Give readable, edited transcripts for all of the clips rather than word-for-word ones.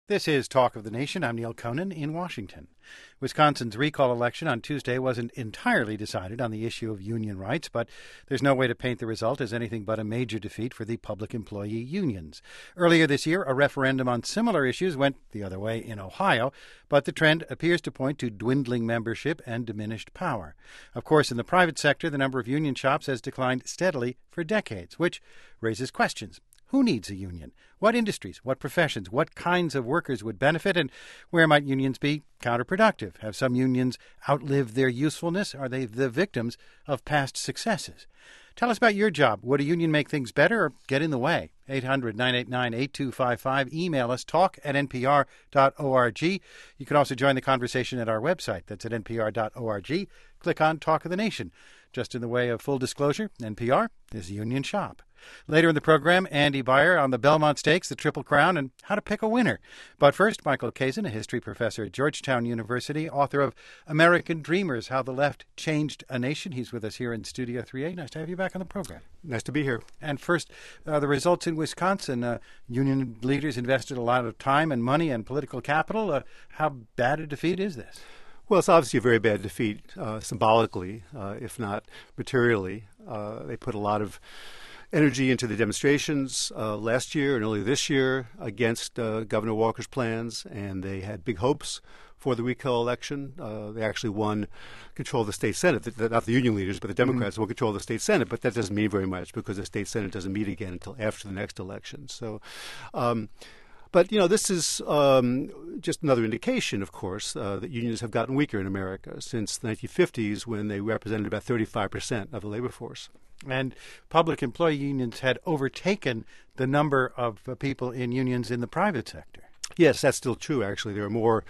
This is Talk of the Nation. I'm Neil Conan in Washington. Wisconsin's recall election on Tuesday wasn't entirely decided on the issue of union rights, but there's no way to paint the result as anything but a major defeat for the public employee unions. Earlier this year, a referendum on similar issues went the other way in Ohio, but the trend appears to point to dwindling membership and diminished power. Of course, in the private sector, the number of union shops has declined steadily for decades, which raises questions. Who needs a union? What industries, what professions, what kinds of workers would benefit, and where might unions be counterproductive? Have some unions outlived their usefulness? Are they the victims of past successes? Tell us about your job. Would a union make things better or get in the way? 800-989-8255. Email us, talk@npr.org. You can also join the conversation at our website. That's at npr.org. Click on Talk of the Nation. Just in the way of full disclosure, NPR is a union shop. Later in the program, Andy Beyer on the Belmont Stakes, the Triple Crown, and how to pick a winner. But first, Michael Kazin, a history professor at Georgetown University, author of American Dreamers, How the Left Changed a Nation. He's with us here in Studio 3A. Nice to have you back on the program. Nice to be here. And first, the results in Wisconsin. Union leaders invested a lot of time and money and political capital. How bad a defeat is this? Well, it's obviously a very bad defeat, symbolically, if not materially. They put a lot of energy into the demonstrations last year and earlier this year against Governor Walker's plans, and they had big hopes for the recall election. They actually won control of the state Senate, not the union leaders, but the Democrats won control of the state Senate, but that doesn't mean very much because the state Senate doesn't meet again until after the next election. So, but, this is just another indication, of course, that unions have gotten weaker in America since the 1950s when they represented about 35% of the labor force. And public employee unions had overtaken the number of people in unions in the private sector. Yes, that's still true, actually. There are more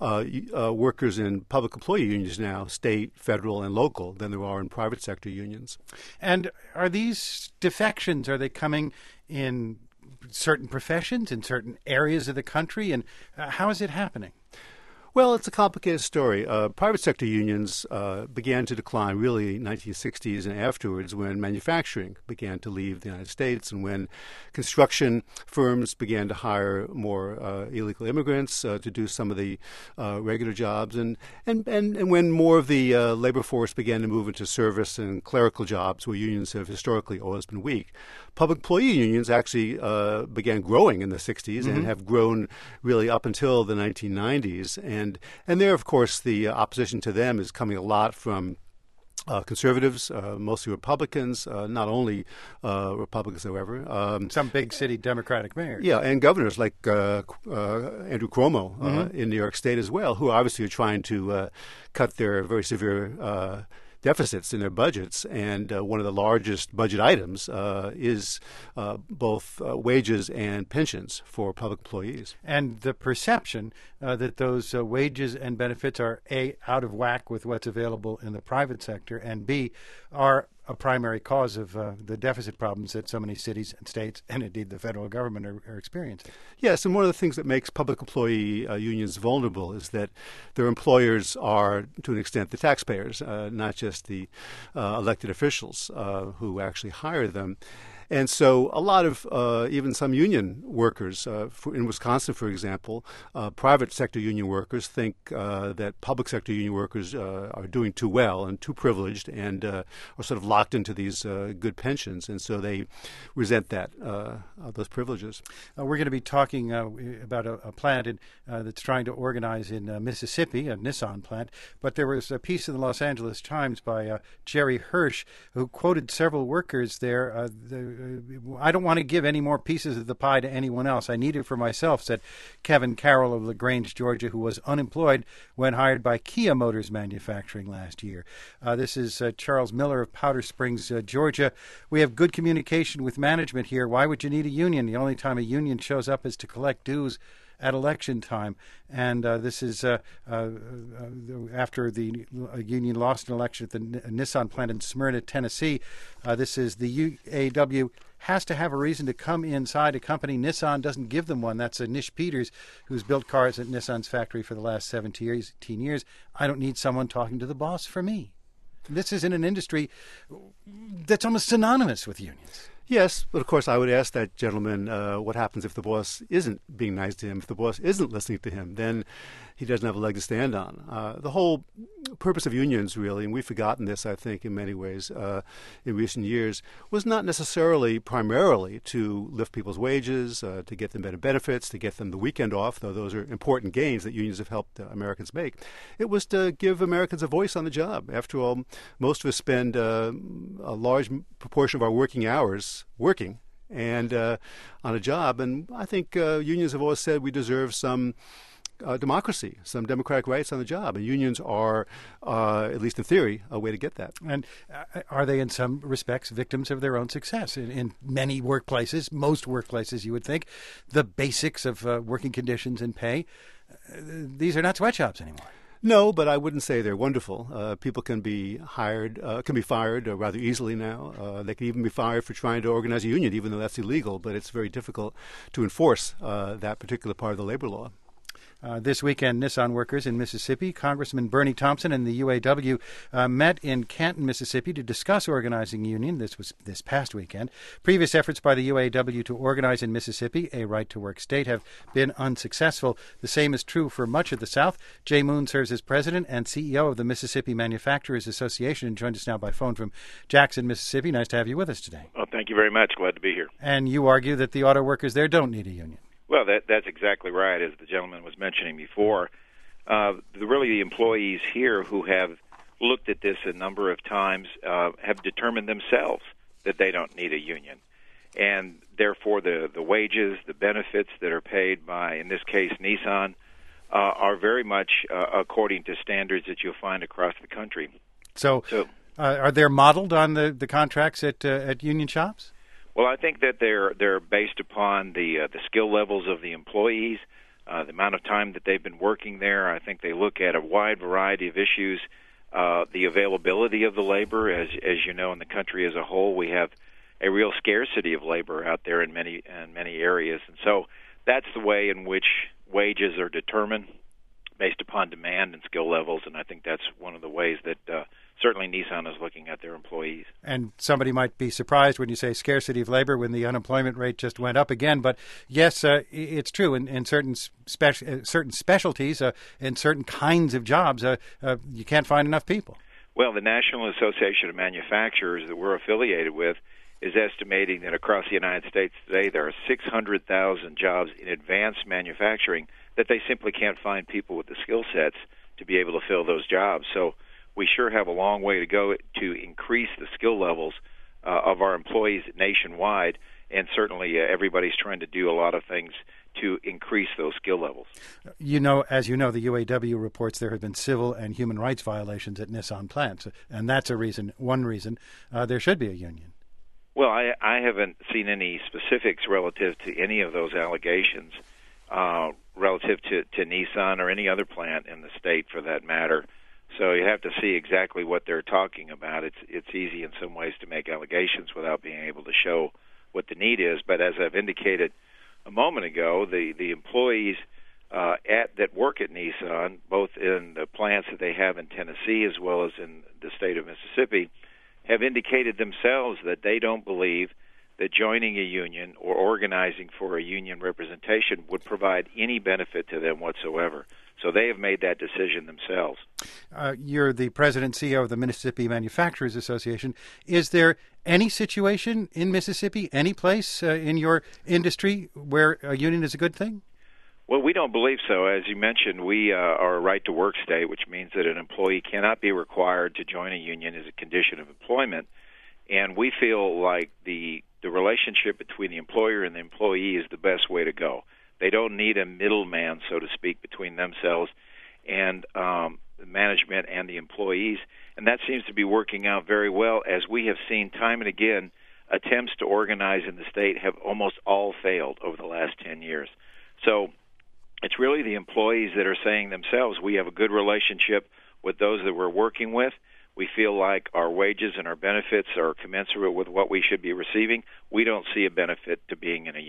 workers in public employee unions now, state, federal, and local, than there are in private sector unions. And are these defections, are they coming in certain professions, in certain areas of the country? And how is it happening? Well, it's a complicated story. Private sector unions began to decline really in the 1960s and afterwards when manufacturing began to leave the United States and when construction firms began to hire more illegal immigrants to do some of the regular jobs and when more of the labor force began to move into service and clerical jobs where unions have historically always been weak. Public employee unions actually began growing in the 60s and have grown really up until the 1990s. And there, of course, the opposition to them is coming a lot from conservatives, mostly Republicans, not only Republicans, however. Some big city Democratic mayors. Yeah, and governors like Andrew Cuomo in New York State as well, who obviously are trying to cut their very severe deficits in their budgets, and one of the largest budget items is both wages and pensions for public employees. And the perception that those wages and benefits are, A, out of whack with what's available in the private sector, and B, are a primary cause of the deficit problems that so many cities and states, and indeed the federal government, are experiencing. Yes, and one of the things that makes public employee unions vulnerable is that their employers are, to an extent, the taxpayers, not just the elected officials who actually hire them. And so a lot of even some union workers in Wisconsin, for example, private sector union workers think that public sector union workers are doing too well and too privileged and are sort of locked into these good pensions. And so they resent those privileges. We're going to be talking about a plant that's trying to organize in Mississippi, a Nissan plant. But there was a piece in the Los Angeles Times by Jerry Hirsch who quoted several workers there. I don't want to give any more pieces of the pie to anyone else. I need it for myself, said Kevin Carroll of LaGrange, Georgia, who was unemployed when hired by Kia Motors Manufacturing last year. This is Charles Miller of Powder Springs, Georgia. We have good communication with management here. Why would you need a union? The only time a union shows up is to collect dues at election time. And this is after the union lost an election at the Nissan plant in Smyrna, Tennessee. This is the UAW has to have a reason to come inside a company. Nissan doesn't give them one. That's Nish Peters, who's built cars at Nissan's factory for the last 17 years. I don't need someone talking to the boss for me. This is in an industry that's almost synonymous with unions. Yes, but of course I would ask that gentleman what happens if the boss isn't being nice to him, if the boss isn't listening to him, then he doesn't have a leg to stand on. The whole purpose of unions, really, and we've forgotten this, I think, in many ways in recent years, was not necessarily primarily to lift people's wages, to get them better benefits, to get them the weekend off, though those are important gains that unions have helped Americans make. It was to give Americans a voice on the job. After all, most of us spend a large proportion of our working hours working and on a job, and I think unions have always said we deserve some democracy, some democratic rights on the job, and unions are, at least in theory, a way to get that. And are they in some respects victims of their own success? In many workplaces, most workplaces you would think, the basics of working conditions and pay, these are not sweatshops anymore. No, but I wouldn't say they're wonderful. People can be fired rather easily now. They can even be fired for trying to organize a union, even though that's illegal, but it's very difficult to enforce that particular part of the labor law. This weekend, Nissan workers in Mississippi, Congressman Bernie Thompson and the UAW met in Canton, Mississippi to discuss organizing a union. This was this past weekend. Previous efforts by the UAW to organize in Mississippi, a right-to-work state, have been unsuccessful. The same is true for much of the South. Jay Moon serves as president and CEO of the Mississippi Manufacturers Association and joins us now by phone from Jackson, Mississippi. Nice to have you with us today. Well, thank you very much. Glad to be here. And you argue that the auto workers there don't need a union. Well, that's exactly right, as the gentleman was mentioning before. The employees here who have looked at this a number of times have determined themselves that they don't need a union. And therefore, the wages, the benefits that are paid by, in this case, Nissan, are very much according to standards that you'll find across the country. So are they modeled on the contracts at union shops? Well, I think that they're based upon the skill levels of the employees, the amount of time that they've been working there. I think they look at a wide variety of issues, the availability of the labor. As you know, in the country as a whole, we have a real scarcity of labor out there in many areas, and so that's the way in which wages are determined based upon demand and skill levels. And I think that's one of the ways that certainly Nissan is looking at their employees. And somebody might be surprised when you say scarcity of labor when the unemployment rate just went up again. But yes, it's true. In certain specialties, in certain kinds of jobs, you can't find enough people. Well, the National Association of Manufacturers that we're affiliated with is estimating that across the United States today there are 600,000 jobs in advanced manufacturing that they simply can't find people with the skill sets to be able to fill those jobs. So we sure have a long way to go to increase the skill levels of our employees nationwide, and certainly everybody's trying to do a lot of things to increase those skill levels. As you know, the UAW reports there have been civil and human rights violations at Nissan plants, and that's one reason there should be a union. Well, I haven't seen any specifics relative to any of those allegations relative to Nissan or any other plant in the state for that matter. So you have to see exactly what they're talking about. It's easy in some ways to make allegations without being able to show what the need is. But as I've indicated a moment ago, the employees that work at Nissan, both in the plants that they have in Tennessee as well as in the state of Mississippi, have indicated themselves that they don't believe that joining a union or organizing for a union representation would provide any benefit to them whatsoever. So they have made that decision themselves. You're the president and CEO of the Mississippi Manufacturers Association. Is there any situation in Mississippi, any place in your industry where a union is a good thing? Well, we don't believe so. As you mentioned, we are a right-to-work state, which means that an employee cannot be required to join a union as a condition of employment. And we feel like the relationship between the employer and the employee is the best way to go. They don't need a middleman, so to speak, between themselves and the management and the employees. And that seems to be working out very well, as we have seen time and again. Attempts to organize in the state have almost all failed over the last 10 years. So it's really the employees that are saying themselves, we have a good relationship with those that we're working with. We feel like our wages and our benefits are commensurate with what we should be receiving. We don't see a benefit to being in a union.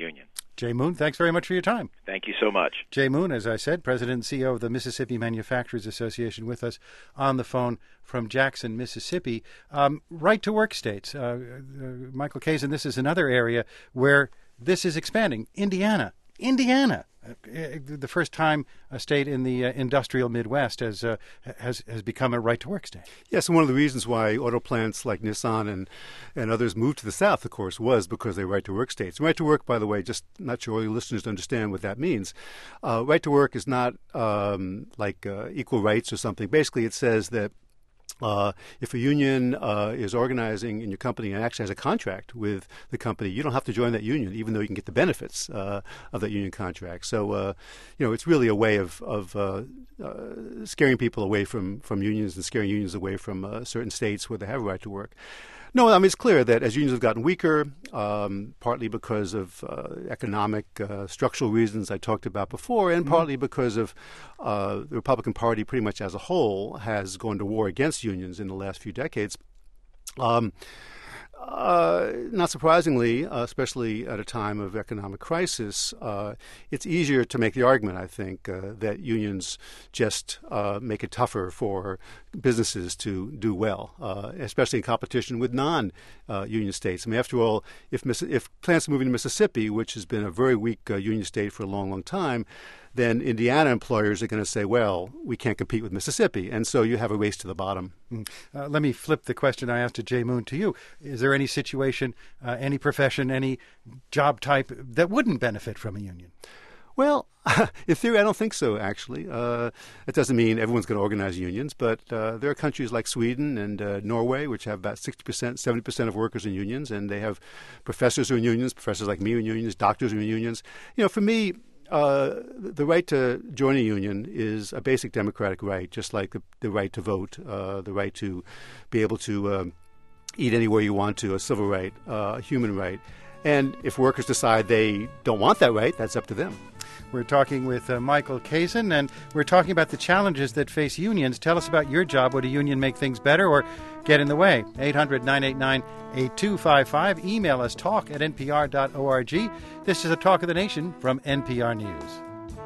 Jay Moon, thanks very much for your time. Thank you so much. Jay Moon, as I said, President and CEO of the Mississippi Manufacturers Association, with us on the phone from Jackson, Mississippi. Right-to-work states. Michael Kazin, this is another area where this is expanding. Indiana, the first time a state in the industrial Midwest has become a right-to-work state. Yes, and one of the reasons why auto plants like Nissan and others moved to the South, of course, was because they're right-to-work states. Right-to-work, by the way, just not sure all your listeners understand what that means. Right-to-work is not like equal rights or something. Basically, it says that if a union is organizing in your company and actually has a contract with the company, you don't have to join that union, even though you can get the benefits of that union contract. So, it's really a way of scaring people away from unions and scaring unions away from certain states where they have a right to work. No, I mean, it's clear that as unions have gotten weaker, partly because of economic structural reasons I talked about before, and partly because of the Republican Party pretty much as a whole has gone to war against unions in the last few decades. Not surprisingly, especially at a time of economic crisis, it's easier to make the argument, I think, that unions just make it tougher for businesses to do well, especially in competition with non-union states. I mean, after all, if plants are moving to Mississippi, which has been a very weak union state for a long, long time, then Indiana employers are going to say, well, we can't compete with Mississippi. And so you have a race to the bottom. Let me flip the question I asked to Jay Moon to you. Is there any situation, any profession, any job type that wouldn't benefit from a union? Well, in theory, I don't think so, actually. It doesn't mean everyone's going to organize unions, but there are countries like Sweden and Norway, which have about 60%, 70% of workers in unions, and they have professors who are in unions, professors like me who are in unions, doctors who are in unions. For me, the right to join a union is a basic democratic right, just like the right to vote, the right to be able to eat anywhere you want to, a civil right, a human right. And if workers decide they don't want that right, that's up to them. We're talking with Michael Kazin, and we're talking about the challenges that face unions. Tell us about your job. Would a union make things better or get in the way? 800-989-8255. Email us talk@npr.org. This is a Talk of the Nation from NPR News.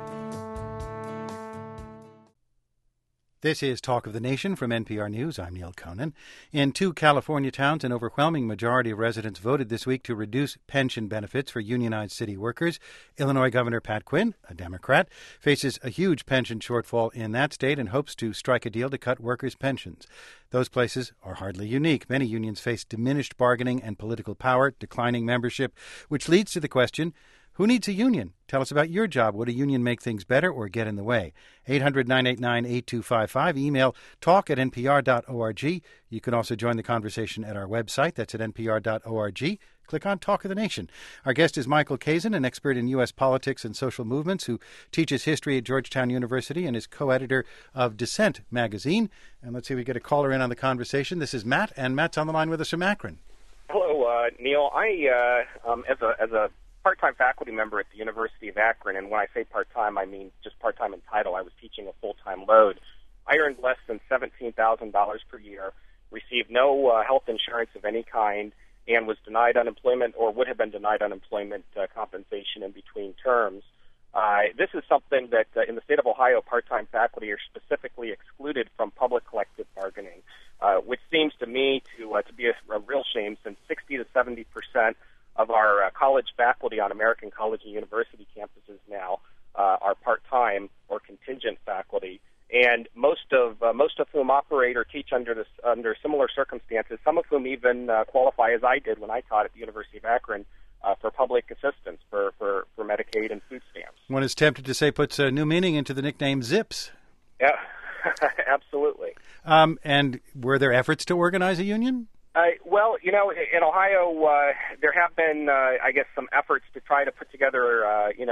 This is Talk of the Nation from NPR News. I'm Neil Conan. In 2 California towns, an overwhelming majority of residents voted this week to reduce pension benefits for unionized city workers. Illinois Governor Pat Quinn, a Democrat, faces a huge pension shortfall in that state and hopes to strike a deal to cut workers' pensions. Those places are hardly unique. Many unions face diminished bargaining and political power, declining membership, which leads to the question, who needs a union? Tell us about your job. Would a union make things better or get in the way? 800-989-8255. Email talk@npr.org. You can also join the conversation at our website. That's at npr.org. Click on Talk of the Nation. Our guest is Michael Kazin, an expert in U.S. politics and social movements who teaches history at Georgetown University and is co-editor of Dissent magazine. And let's see if we get a caller in on the conversation. This is Matt, and Matt's on the line with us from Akron. Hello, Neil. I, as a part-time faculty member at the University of Akron, and when I say part-time, I mean just part-time in title. I was teaching a full-time load. I earned less than $17,000 per year, received no health insurance of any kind, and was denied unemployment or would have been denied unemployment compensation in between terms. This is something that in the state of Ohio, part-time faculty are specifically excluded from public collective bargaining, which seems to me to be a real shame, since 60 to 70% of our college faculty on American college and university campuses now are part-time or contingent faculty, and most of whom operate or teach under similar circumstances. Some of whom even qualify, as I did when I taught at the University of Akron, for public assistance for Medicaid and food stamps. One is tempted to say puts a new meaning into the nickname ZIPS. Yeah, absolutely. And were there efforts to organize a union? Well, in Ohio, there have been, I guess, some efforts to try to put together,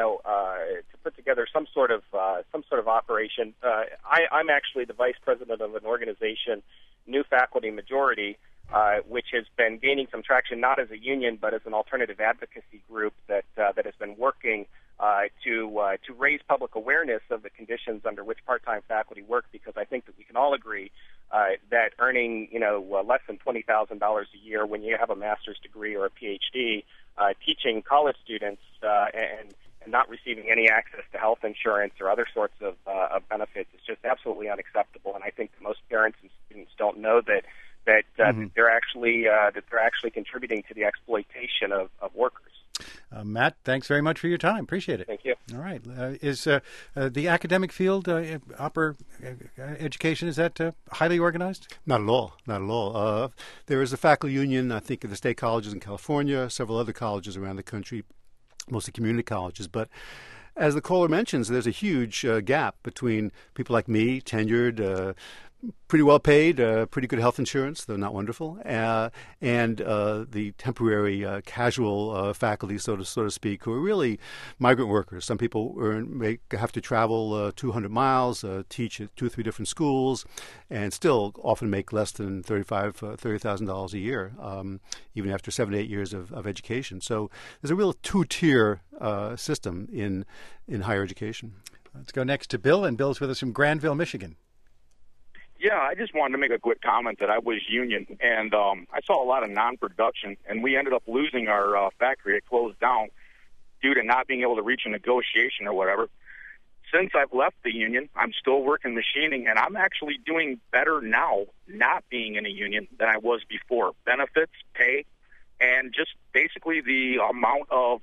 some sort of operation. I'm actually the vice president of an organization, New Faculty Majority, which has been gaining some traction, not as a union, but as an alternative advocacy group that has been working to raise public awareness of the conditions under which part-time faculty work, because I think that we can all agree that earning less than $20,000 a year when you have a master's degree or a PhD teaching college students and not receiving any access to health insurance or other sorts of benefits is just absolutely unacceptable. And I think that most parents and students don't know that they're actually contributing to the exploitation of workers. Matt, thanks very much for your time. Appreciate it. Thank you. All right. Is the academic field, upper education, is that highly organized? Not at all. Not at all. There is a faculty union, I think, at the state colleges in California, several other colleges around the country, mostly community colleges. But as the caller mentions, there's a huge gap between people like me, tenured, pretty well paid, pretty good health insurance, though not wonderful, and the temporary casual faculty, so to speak, who are really migrant workers. Some people have to travel 200 miles, teach at 2 or 3 different schools, and still often make less than $30,000 a year, even after 7 to 8 years of education. So there's a real two-tier system in higher education. Let's go next to Bill, and Bill's with us from Granville, Michigan. Yeah, I just wanted to make a quick comment that I was union, and I saw a lot of non-production, and we ended up losing our factory. It closed down due to not being able to reach a negotiation or whatever. Since I've left the union, I'm still working machining, and I'm actually doing better now not being in a union than I was before. Benefits, pay, and just basically the amount of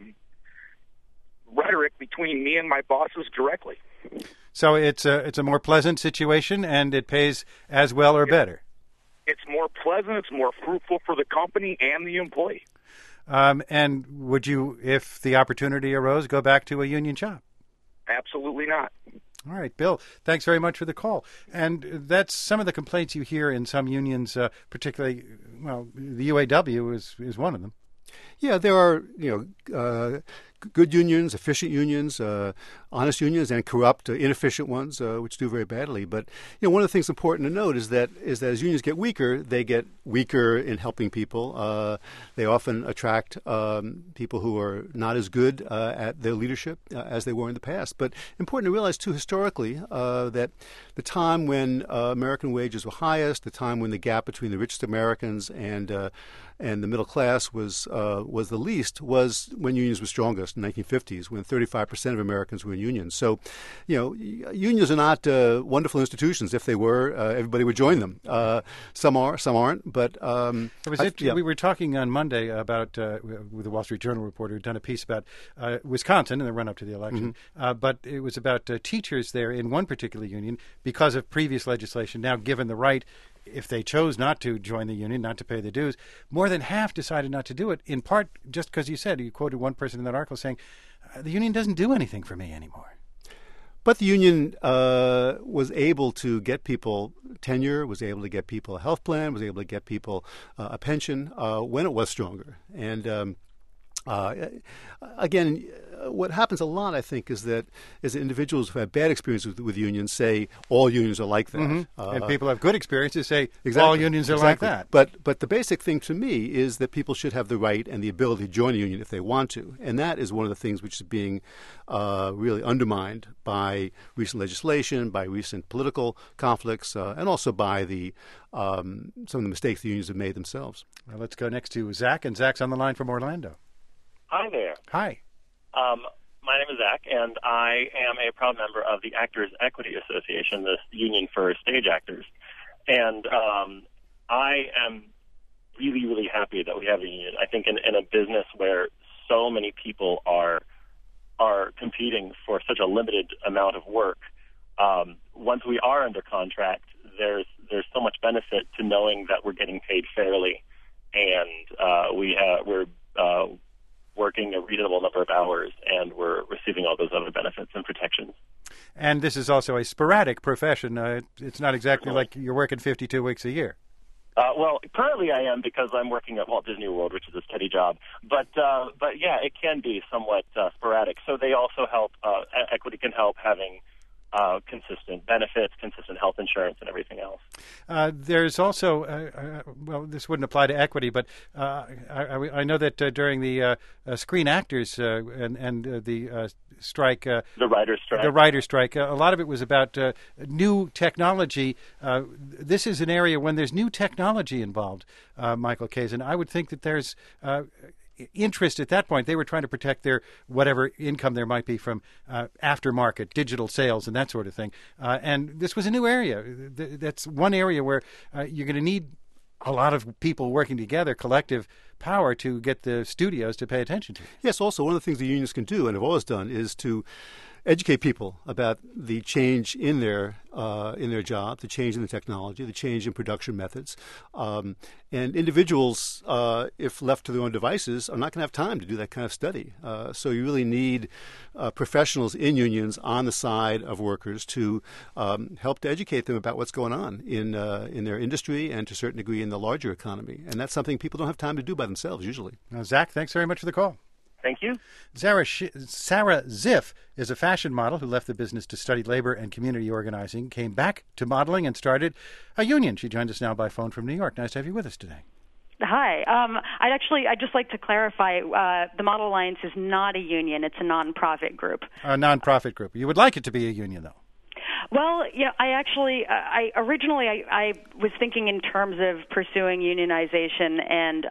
rhetoric between me and my bosses directly. So it's a more pleasant situation, and it pays as well or better. It's more pleasant. It's more fruitful for the company and the employee. And would you, if the opportunity arose, go back to a union job? Absolutely not. All right, Bill, thanks very much for the call. And that's some of the complaints you hear in some unions, particularly, well, the UAW is one of them. Yeah, there are, good unions, efficient unions, honest unions, and corrupt, inefficient ones, which do very badly. But one of the things important to note is that as unions get weaker, they get weaker in helping people. They often attract people who are not as good at their leadership as they were in the past. But important to realize, too, historically, that the time when American wages were highest, the time when the gap between the richest Americans and the middle class was the least, was when unions were strongest in the 1950s, when 35% of Americans were in unions. So, unions are not wonderful institutions. If they were, everybody would join them. Some are, some aren't. But it was we were talking on Monday about with the Wall Street Journal reporter who'd done a piece about Wisconsin in the run-up to the election. Mm-hmm. But it was about teachers there in one particular union because of previous legislation now given the right. If they chose not to join the union, not to pay the dues, more than half decided not to do it, in part just because you quoted one person in that article saying, the union doesn't do anything for me anymore. But the union was able to get people tenure, was able to get people a health plan, was able to get people a pension when it was stronger. And again, what happens a lot, I think, is that individuals who have bad experiences with unions say all unions are like that. Mm-hmm. And people who have good experiences say all unions are like that. But the basic thing to me is that people should have the right and the ability to join a union if they want to. And that is one of the things which is being really undermined by recent legislation, by recent political conflicts, and also by some of the mistakes the unions have made themselves. Well, let's go next to Zach, and Zach's on the line from Orlando. Hi there. Hi. My name is Zach, and I am a proud member of the Actors Equity Association, the union for stage actors. And I am really, really happy that we have a union. I think in a business where so many people are competing for such a limited amount of work, once we are under contract, there's so much benefit to knowing that we're getting paid fairly, and we're working a reasonable number of hours, and we're receiving all those other benefits and protections. And this is also a sporadic profession. It's not exactly like you're working 52 weeks a year. Well, currently I am because I'm working at Walt Disney World, which is a steady job. But yeah, it can be somewhat sporadic. So they also help. Equity can help having consistent benefits, consistent health insurance, and everything else. There's also, well, this wouldn't apply to equity, but I know that during the Screen Actors and the strike, the writer's strike, a lot of it was about new technology. This is an area when there's new technology involved, Michael Kazin. I would think that there's interest at that point. They were trying to protect their whatever income there might be from aftermarket digital sales and that sort of thing. And this was a new area. That's one area where you're going to need a lot of people working together, collective power, to get the studios to pay attention to. Yes, also one of the things the unions can do and have always done is to educate people about the change in their job, the change in the technology, the change in production methods. And individuals, if left to their own devices, are not going to have time to do that kind of study. So you really need professionals in unions on the side of workers to help to educate them about what's going on in their industry and to a certain degree in the larger economy. And that's something people don't have time to do by themselves usually. Zach, thanks very much for the call. Thank you. Sarah Ziff is a fashion model who left the business to study labor and community organizing, came back to modeling, and started a union. She joins us now by phone from New York. Nice to have you with us today. Hi. I'd just like to clarify, the Model Alliance is not a union. It's a nonprofit group. A nonprofit group. You would like it to be a union, though. Well, yeah, I originally was thinking in terms of pursuing unionization, and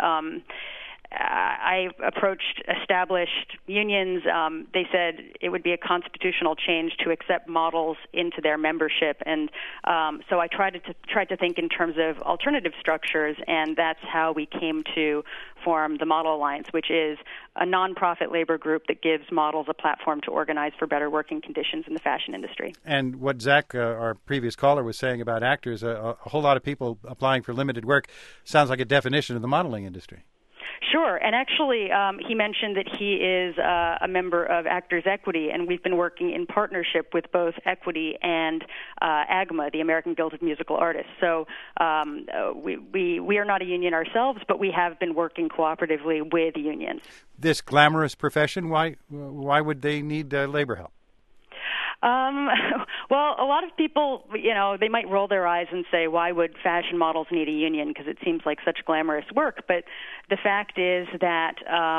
I approached established unions. They said it would be a constitutional change to accept models into their membership, and so I tried to think in terms of alternative structures, and that's how we came to form the Model Alliance, which is a nonprofit labor group that gives models a platform to organize for better working conditions in the fashion industry. And what Zach, our previous caller, was saying about actors, a whole lot of people applying for limited work sounds like a definition of the modeling industry. Sure, and actually he mentioned that he is a member of Actors Equity, and we've been working in partnership with both Equity and AGMA, the American Guild of Musical Artists. So we are not a union ourselves, but we have been working cooperatively with unions. This glamorous profession, why would they need labor help? Well, a lot of people, they might roll their eyes and say, why would fashion models need a union? Because it seems like such glamorous work. But the fact is that,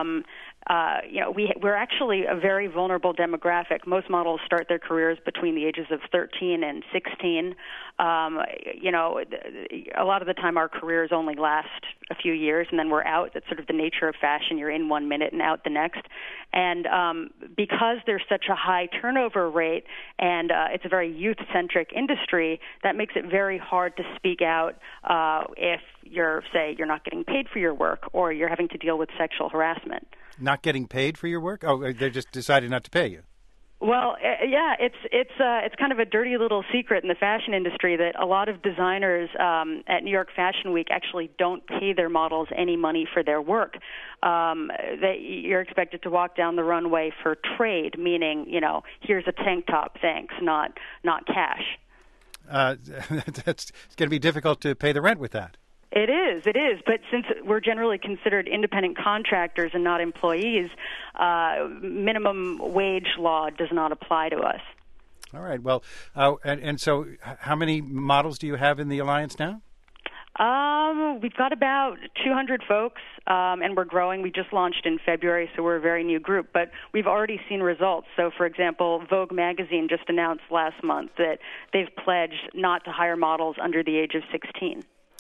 we're actually a very vulnerable demographic. Most models start their careers between the ages of 13 and 16. A lot of the time our careers only last a few years, and then we're out. That's sort of the nature of fashion. You're in 1 minute and out the next. And because there's such a high turnover rate and it's a very youth-centric industry, that makes it very hard to speak out if you're not getting paid for your work or you're having to deal with sexual harassment. Not getting paid for your work? Oh, they just decided not to pay you. Well, yeah, it's kind of a dirty little secret in the fashion industry that a lot of designers at New York Fashion Week actually don't pay their models any money for their work. You're expected to walk down the runway for trade, meaning, here's a tank top, thanks, not cash. It's going to be difficult to pay the rent with that. It is. But since we're generally considered independent contractors and not employees, minimum wage law does not apply to us. All right. Well, and so how many models do you have in the Alliance now? We've got about 200 folks, and we're growing. We just launched in February, so we're a very new group, but we've already seen results. So, for example, Vogue magazine just announced last month that they've pledged not to hire models under the age of 16.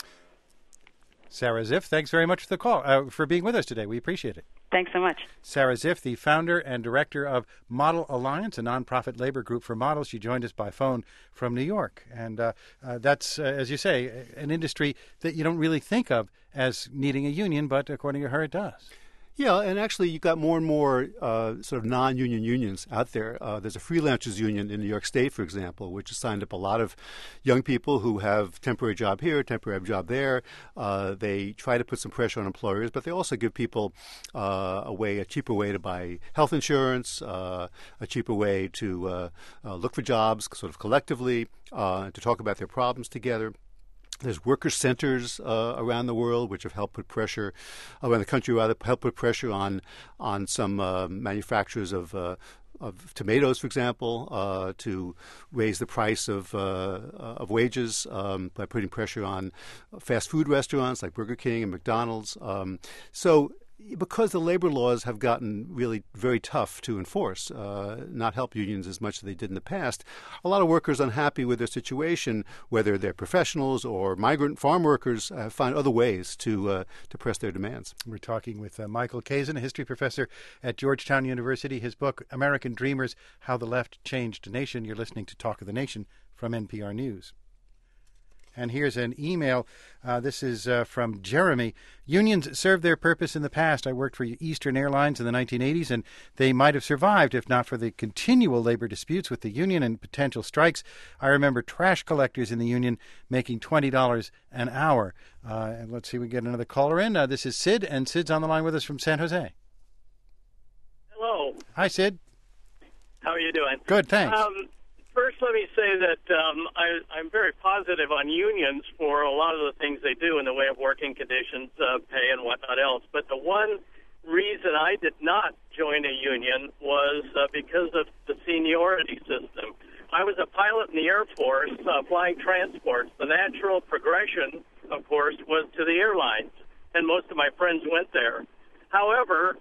Sarah Ziff, thanks very much for the call, for being with us today. We appreciate it. Thanks so much. Sarah Ziff, the founder and director of Model Alliance, a nonprofit labor group for models. She joined us by phone from New York. And that's, as you say, an industry that you don't really think of as needing a union, but according to her, it does. Yeah, and actually you've got more and more sort of non-union unions out there. There's a freelancers union in New York State, for example, which has signed up a lot of young people who have temporary job here, temporary job there. They try to put some pressure on employers, but they also give people a cheaper way to buy health insurance, a cheaper way to look for jobs sort of collectively, to talk about their problems together. There's worker centers around the world which have helped put pressure around the country, help put pressure on some manufacturers of tomatoes, for example, to raise the price of wages by putting pressure on fast food restaurants like Burger King and McDonald's. So because the labor laws have gotten really very tough to enforce, not help unions as much as they did in the past, a lot of workers unhappy with their situation, whether they're professionals or migrant farm workers, find other ways to press their demands. We're talking with Michael Kazin, a history professor at Georgetown University. His book, American Dreamers, How the Left Changed the Nation. You're listening to Talk of the Nation from NPR News. And here's an email. This is from Jeremy. Unions served their purpose in the past. I worked for Eastern Airlines in the 1980s, and they might have survived if not for the continual labor disputes with the union and potential strikes. I remember trash collectors in the union making $20 an hour. And let's see, we get another caller in. This is Sid, and Sid's on the line with us from San Jose. Hello. Hi, Sid. How are you doing? Good, thanks. First, let me say that I'm very positive on unions for a lot of the things they do in the way of working conditions, pay, and whatnot else. But the one reason I did not join a union was because of the seniority system. I was a pilot in the Air Force flying transports. The natural progression, of course, was to the airlines, and most of my friends went there. However,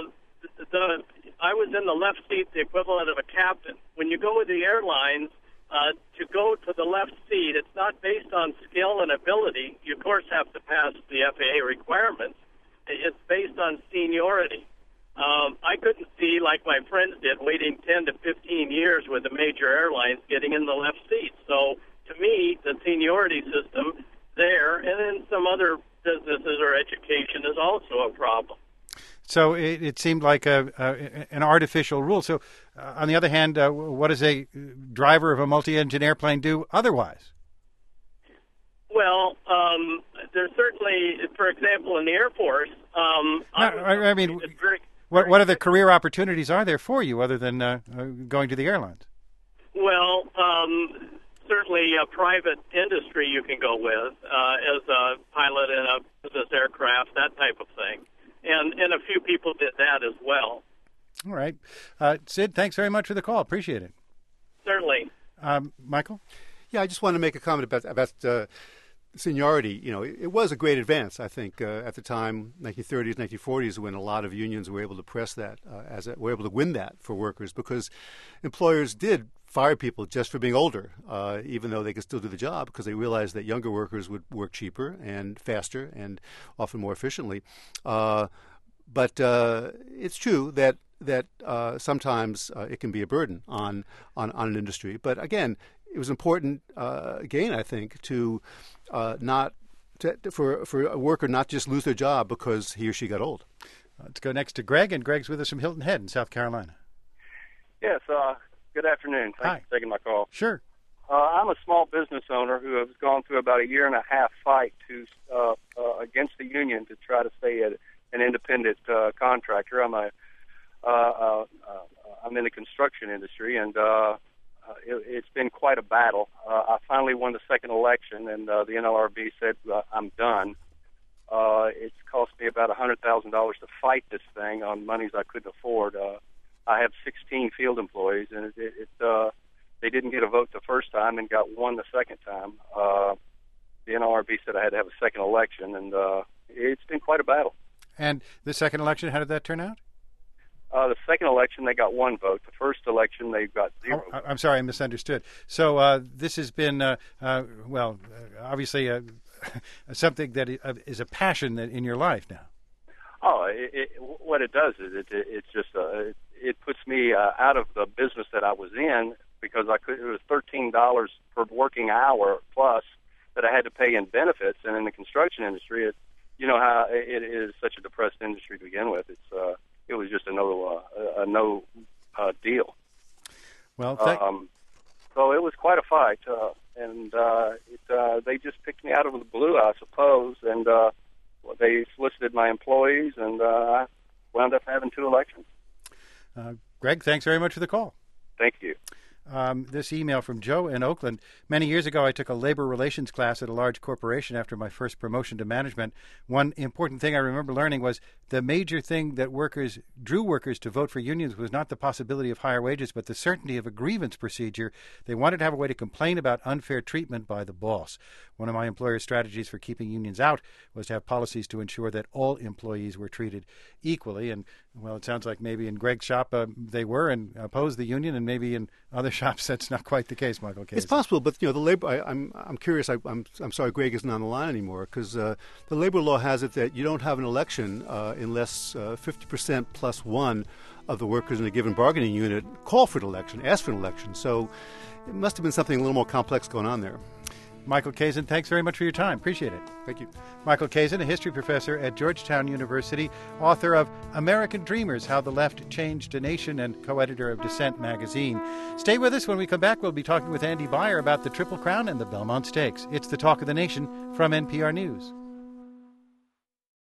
I was in the left seat, the equivalent of a captain. When you go with the airlines, to go to the left seat, it's not based on skill and ability. You, of course, have to pass the FAA requirements. It's based on seniority. I couldn't see, like my friends did, waiting 10 to 15 years with the major airlines getting in the left seat. So, to me, the seniority system there, and then some other businesses or education, is also a problem. So it seemed like an artificial rule. So, on the other hand, what does a driver of a multi-engine airplane do otherwise? Well, there's certainly, for example, in the Air Force. I mean, what other career opportunities are there for you other than going to the airlines? Well, certainly a private industry you can go with as a pilot in a business aircraft, that type of thing. And a few people did that as well. All right. Sid, thanks very much for the call. Appreciate it. Certainly. Michael? Yeah, I just want to make a comment about seniority. You know, it was a great advance, I think, at the time, 1930s, 1940s, when a lot of unions were able to press that, were able to win that for workers, because employers did fire people just for being older, even though they could still do the job, because they realized that younger workers would work cheaper and faster and often more efficiently. But it's true that sometimes it can be a burden on an industry. But again, it was important, again, I think, for a worker not just lose their job because he or she got old. Let's go next to Greg, and Greg's with us from Hilton Head in South Carolina. Yes, good afternoon. Thanks for taking my call. Sure. I'm a small business owner who has gone through about a year-and-a-half fight against the union to try to stay an independent contractor. I'm in the construction industry, and it's been quite a battle. I finally won the second election, and the NLRB said I'm done. It's cost me about $100,000 to fight this thing on monies I couldn't afford. I have 16 field employees, and they didn't get a vote the first time and got one the second time. The NLRB said I had to have a second election, and it's been quite a battle. And the second election, how did that turn out? The second election, they got one vote. The first election, they got zero. Oh, I'm sorry, I misunderstood. So this has been, obviously something that is a passion in your life now. Oh, what it does is it's just it puts me out of the business that I was in, because it was $13 per working hour plus that I had to pay in benefits, and in the construction industry, you know how it is such a depressed industry to begin with. It was just a no deal. Well, so it was quite a fight, and they just picked me out of the blue, I suppose, and they solicited my employees, and I wound up having two elections. Greg, thanks very much for the call. Thank you. This email from Joe in Oakland. Many years ago, I took a labor relations class at a large corporation after my first promotion to management. One important thing I remember learning was the major thing that drew workers to vote for unions was not the possibility of higher wages, but the certainty of a grievance procedure. They wanted to have a way to complain about unfair treatment by the boss. One of my employer's strategies for keeping unions out was to have policies to ensure that all employees were treated equally. And, well, it sounds like maybe in Greg's shop they were and opposed the union, and maybe in other shops that's not quite the case, Michael Kazin. It's possible, but the labor. I'm curious. I'm sorry, Greg isn't on the line anymore, because the labor law has it that you don't have an election unless 50% plus one of the workers in a given bargaining unit call for an election, ask for an election. So it must have been something a little more complex going on there. Michael Kazin, thanks very much for your time. Appreciate it. Thank you. Michael Kazin, a history professor at Georgetown University, author of American Dreamers, How the Left Changed a Nation, and co-editor of Dissent magazine. Stay with us. When we come back, we'll be talking with Andy Beyer about the Triple Crown and the Belmont Stakes. It's the Talk of the Nation from NPR News.